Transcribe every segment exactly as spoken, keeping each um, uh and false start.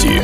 Новости.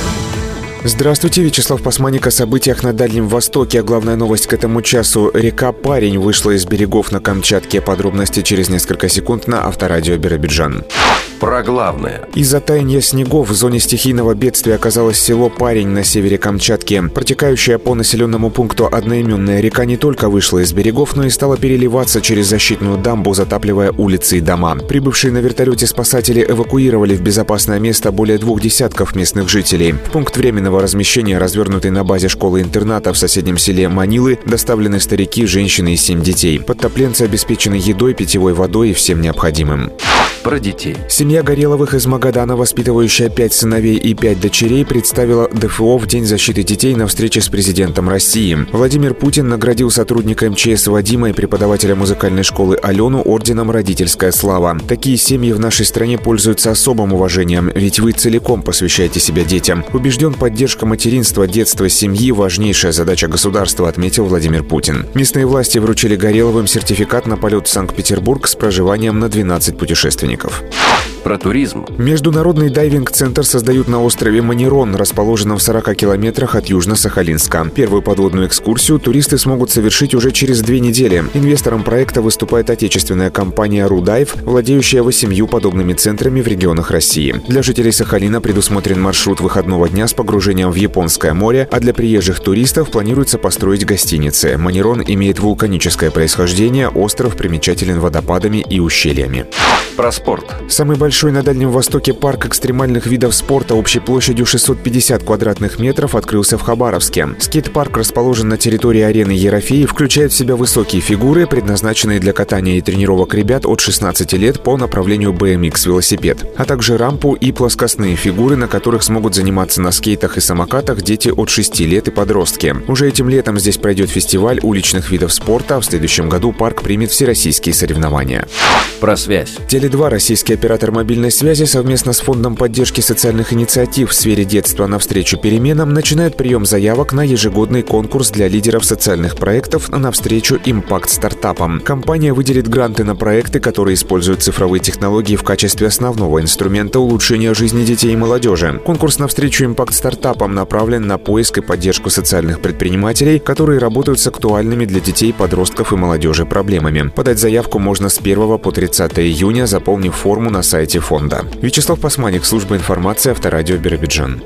Здравствуйте, Вячеслав Пасманик о событиях на Дальнем Востоке. Главная новость к этому часу. Река Парень вышла из берегов на Камчатке. Подробности через несколько секунд на Авторадио Биробиджан. Про главное. Из-за таяния снегов в зоне стихийного бедствия оказалось село Парень на севере Камчатки. Протекающая по населенному пункту одноименная река не только вышла из берегов, но и стала переливаться через защитную дамбу, затапливая улицы и дома. Прибывшие на вертолете спасатели эвакуировали в безопасное место более двух десятков местных жителей. В пункт временного размещения, развернутый на базе школы-интерната в соседнем селе Манилы, доставлены старики, женщины и семь детей. Подтопленцы обеспечены едой, питьевой водой и всем необходимым. Про детей. Семья Гореловых из Магадана, воспитывающая пять сыновей и пять дочерей, представила ДФО в День защиты детей на встрече с президентом России. Владимир Путин наградил сотрудника эм че эс Вадима и преподавателя музыкальной школы Алену орденом «Родительская слава». Такие семьи в нашей стране пользуются особым уважением, ведь вы целиком посвящаете себя детям. Убежден, поддержка материнства, детства, семьи – важнейшая задача государства, отметил Владимир Путин. Местные власти вручили Гореловым сертификат на полет в Санкт-Петербург с проживанием на двенадцать путешественников. Про туризм. Международный дайвинг-центр создают на острове Манирон, расположенном в сорока километрах от Южно-Сахалинска. Первую подводную экскурсию туристы смогут совершить уже через две недели. Инвестором проекта выступает отечественная компания «Рудайв», владеющая восемью подобными центрами в регионах России. Для жителей Сахалина предусмотрен маршрут выходного дня с погружением в Японское море, а для приезжих туристов планируется построить гостиницы. Манирон имеет вулканическое происхождение, остров примечателен водопадами и ущельями. Про спорт. Самый большой на Дальнем Востоке парк экстремальных видов спорта общей площадью шестьсот пятьдесят квадратных метров открылся в Хабаровске. Скейт-парк расположен на территории арены Ерофей и включает в себя высокие фигуры, предназначенные для катания и тренировок ребят от шестнадцати лет по направлению бэ эм икс-велосипед, а также рампу и плоскостные фигуры, на которых смогут заниматься на скейтах и самокатах дети от шести лет и подростки. Уже этим летом здесь пройдет фестиваль уличных видов спорта, а в следующем году парк примет всероссийские соревнования. Про связь. Теле два, российский оператор мобильной связи, совместно с Фондом поддержки социальных инициатив в сфере детства «Навстречу переменам» начинает прием заявок на ежегодный конкурс для лидеров социальных проектов «Навстречу импакт-стартапам». Компания выделит гранты на проекты, которые используют цифровые технологии в качестве основного инструмента улучшения жизни детей и молодежи. Конкурс «Навстречу импакт-стартапам» направлен на поиск и поддержку социальных предпринимателей, которые работают с актуальными для детей, подростков и молодежи проблемами. Подать заявку можно с первого по тридцатое июня, заполнив форму на сайте фонда. Вячеслав Пасманик, служба информации, Авторадио Биробиджан.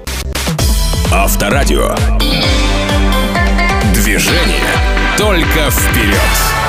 Авторадио. Движение только вперед.